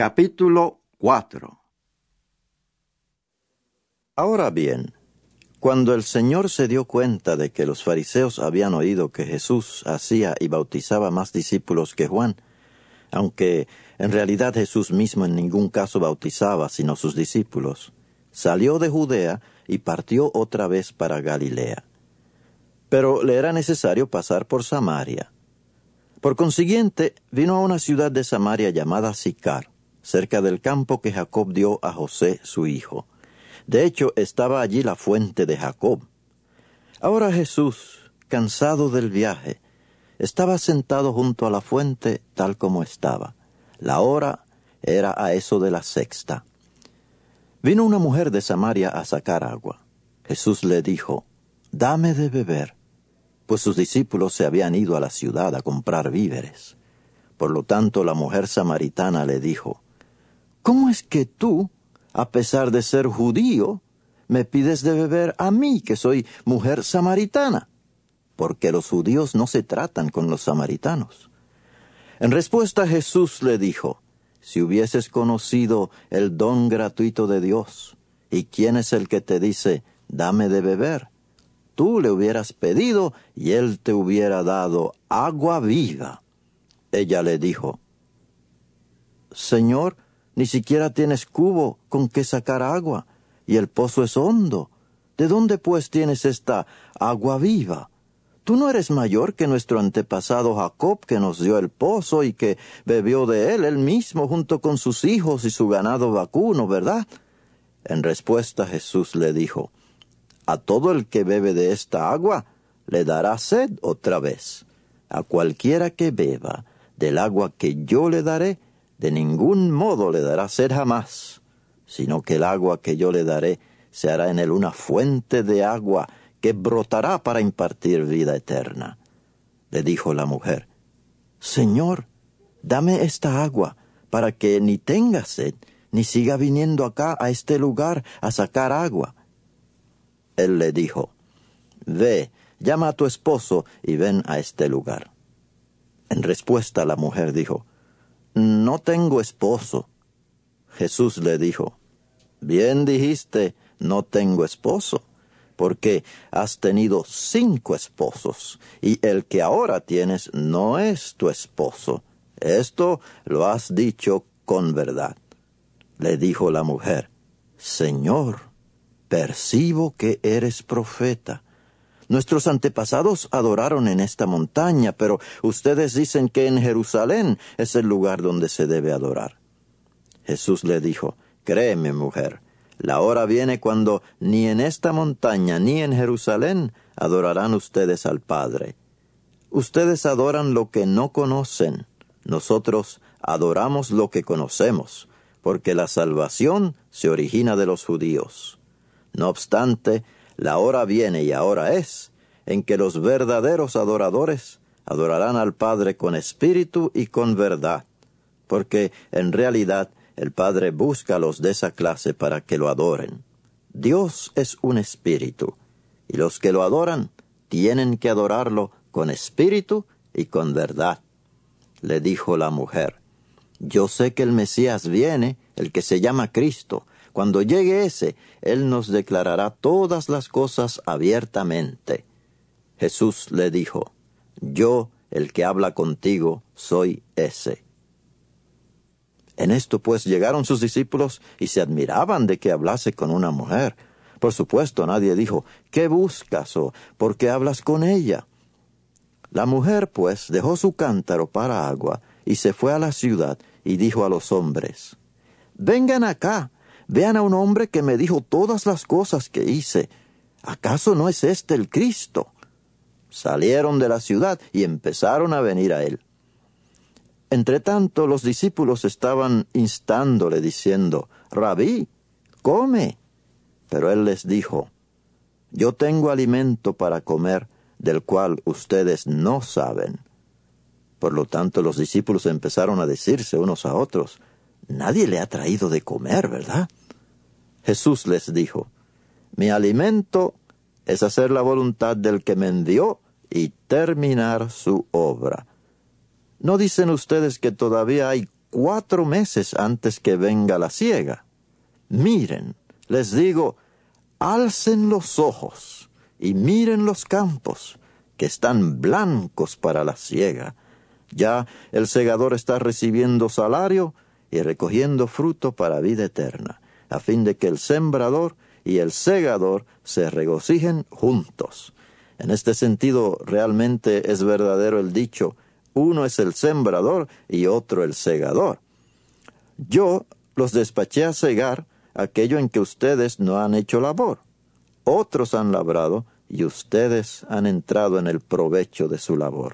Capítulo 4. Ahora bien, cuando el Señor se dio cuenta de que los fariseos habían oído que Jesús hacía y bautizaba más discípulos que Juan, aunque en realidad Jesús mismo en ningún caso bautizaba sino sus discípulos, salió de Judea y partió otra vez para Galilea. Pero le era necesario pasar por Samaria. Por consiguiente, vino a una ciudad de Samaria llamada Sicar, cerca del campo que Jacob dio a José su hijo. De hecho, estaba allí la fuente de Jacob. Ahora Jesús, cansado del viaje, estaba sentado junto a la fuente tal como estaba. La hora era a eso de la 6:00. Vino una mujer de Samaria a sacar agua. Jesús le dijo, «Dame de beber», pues sus discípulos se habían ido a la ciudad a comprar víveres. Por lo tanto, la mujer samaritana le dijo, «¿Cómo es que tú, a pesar de ser judío, me pides de beber a mí, que soy mujer samaritana?» Porque los judíos no se tratan con los samaritanos. En respuesta, Jesús le dijo, «Si hubieses conocido el don gratuito de Dios, ¿y quién es el que te dice, dame de beber? Tú le hubieras pedido y él te hubiera dado agua viva». Ella le dijo, «Señor, ni siquiera tienes cubo con que sacar agua, y el pozo es hondo. ¿De dónde pues tienes esta agua viva? Tú no eres mayor que nuestro antepasado Jacob, que nos dio el pozo y que bebió de él mismo junto con sus hijos y su ganado vacuno, ¿verdad?» En respuesta Jesús le dijo, «A todo el que bebe de esta agua le dará sed otra vez. A cualquiera que beba del agua que yo le daré, de ningún modo le dará sed jamás, sino que el agua que yo le daré se hará en él una fuente de agua que brotará para impartir vida eterna». Le dijo la mujer, «Señor, dame esta agua para que ni tenga sed, ni siga viniendo acá a este lugar a sacar agua». Él le dijo, «Ve, llama a tu esposo y ven a este lugar». En respuesta la mujer dijo, «No tengo esposo». Jesús le dijo, «Bien dijiste, no tengo esposo, porque has tenido 5 esposos, y el que ahora tienes no es tu esposo. Esto lo has dicho con verdad». Le dijo la mujer, «Señor, percibo que eres profeta. Nuestros antepasados adoraron en esta montaña, pero ustedes dicen que en Jerusalén es el lugar donde se debe adorar». Jesús le dijo, «Créeme, mujer, la hora viene cuando ni en esta montaña ni en Jerusalén adorarán ustedes al Padre. Ustedes adoran lo que no conocen. Nosotros adoramos lo que conocemos, porque la salvación se origina de los judíos. No obstante, la hora viene y ahora es, en que los verdaderos adoradores adorarán al Padre con espíritu y con verdad, porque en realidad el Padre busca a los de esa clase para que lo adoren. Dios es un espíritu, y los que lo adoran tienen que adorarlo con espíritu y con verdad». Le dijo la mujer, «Yo sé que el Mesías viene, el que se llama Cristo. Cuando llegue ese, Él nos declarará todas las cosas abiertamente». Jesús le dijo, «Yo, el que habla contigo, soy ese». En esto pues llegaron sus discípulos y se admiraban de que hablase con una mujer. Por supuesto nadie dijo, «¿Qué buscas?», o «¿Por qué hablas con ella?». La mujer pues dejó su cántaro para agua y se fue a la ciudad y dijo a los hombres, «Vengan acá, vean a un hombre que me dijo todas las cosas que hice. ¿Acaso no es este el Cristo?». Salieron de la ciudad y empezaron a venir a él. Entretanto, los discípulos estaban instándole, diciendo, «Rabí, come». Pero él les dijo, «Yo tengo alimento para comer, del cual ustedes no saben». Por lo tanto, los discípulos empezaron a decirse unos a otros, «Nadie le ha traído de comer, ¿verdad?». Jesús les dijo, «Mi alimento es hacer la voluntad del que me envió y terminar su obra». ¿No dicen ustedes que todavía hay 4 meses antes que venga la siega. Miren, les digo, alcen los ojos y miren los campos, que están blancos para la siega. Ya el segador está recibiendo salario y recogiendo fruto para vida eterna, a fin de que el sembrador y el segador se regocijen juntos. En este sentido, realmente es verdadero el dicho, uno es el sembrador y otro el segador. Yo los despaché a segar aquello en que ustedes no han hecho labor. Otros han labrado y ustedes han entrado en el provecho de su labor.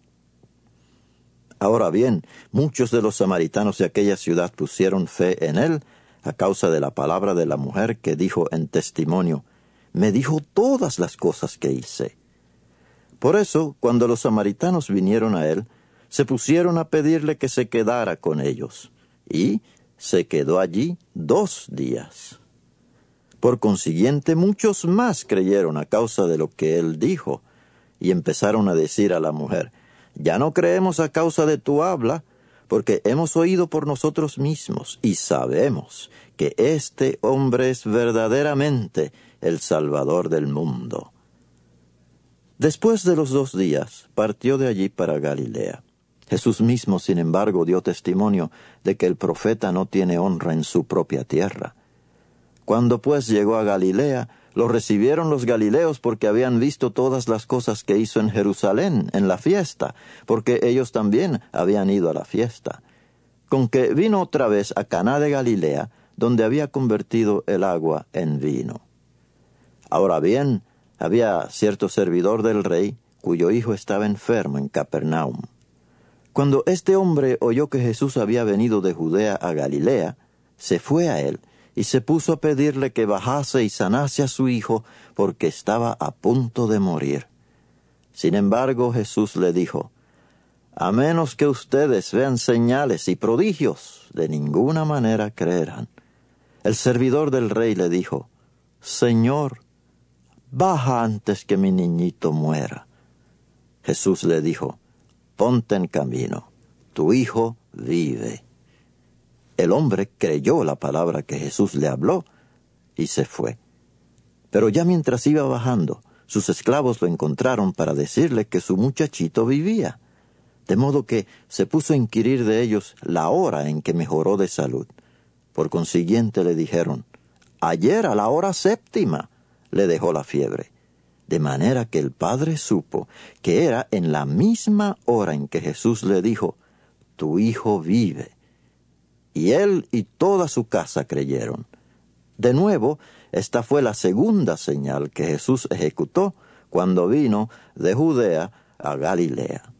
Ahora bien, muchos de los samaritanos de aquella ciudad pusieron fe en él a causa de la palabra de la mujer que dijo en testimonio, me dijo todas las cosas que hice. Por eso, cuando los samaritanos vinieron a él, se pusieron a pedirle que se quedara con ellos, y se quedó allí 2 días. Por consiguiente, muchos más creyeron a causa de lo que él dijo, y empezaron a decir a la mujer, ya no creemos a causa de tu habla, porque hemos oído por nosotros mismos, y sabemos que este hombre es verdaderamente el Salvador del mundo. Después de los 2 días, partió de allí para Galilea. Jesús mismo, sin embargo, dio testimonio de que el profeta no tiene honra en su propia tierra. Cuando pues llegó a Galilea, lo recibieron los galileos porque habían visto todas las cosas que hizo en Jerusalén, en la fiesta, porque ellos también habían ido a la fiesta. Con que vino otra vez a Caná de Galilea, donde había convertido el agua en vino. Ahora bien, había cierto servidor del rey, cuyo hijo estaba enfermo en Capernaum. Cuando este hombre oyó que Jesús había venido de Judea a Galilea, se fue a él, y se puso a pedirle que bajase y sanase a su hijo, porque estaba a punto de morir. Sin embargo, Jesús le dijo, a menos que ustedes vean señales y prodigios, de ninguna manera creerán. El servidor del rey le dijo, Señor, baja antes que mi niñito muera. Jesús le dijo, ponte en camino, tu hijo vive. El hombre creyó la palabra que Jesús le habló y se fue. Pero ya mientras iba bajando, sus esclavos lo encontraron para decirle que su muchachito vivía. De modo que se puso a inquirir de ellos la hora en que mejoró de salud. Por consiguiente le dijeron, ayer a la hora 7 le dejó la fiebre. De manera que el padre supo que era en la misma hora en que Jesús le dijo, tu hijo vive. Y él y toda su casa creyeron. De nuevo, esta fue la segunda señal que Jesús ejecutó cuando vino de Judea a Galilea.